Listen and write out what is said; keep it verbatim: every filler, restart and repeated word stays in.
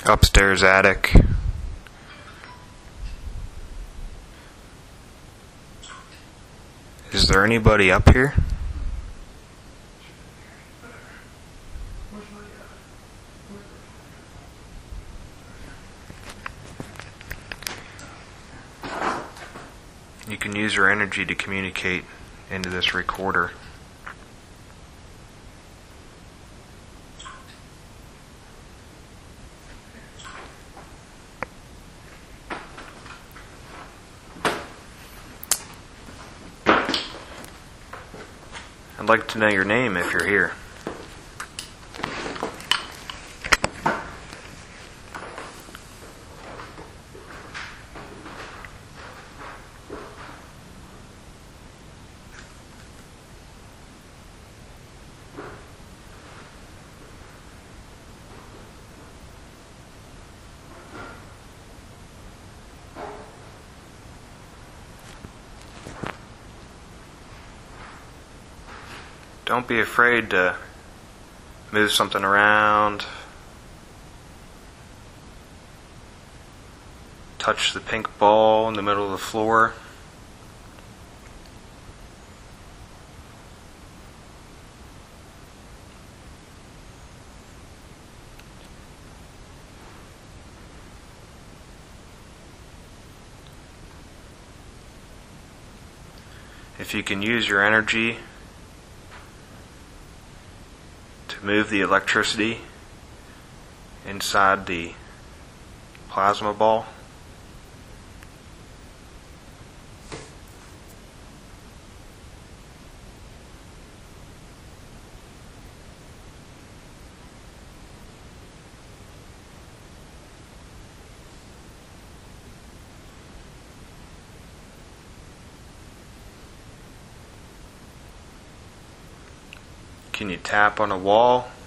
upstairs attic. Is there anybody up here? You can use your energy to communicate into this recorder. I'd like to know your name if you're here. Don't be afraid to move something around. Touch the pink ball in the middle of the floor. If you can use your energy move the electricity inside the plasma ball. Can you tap on a wall?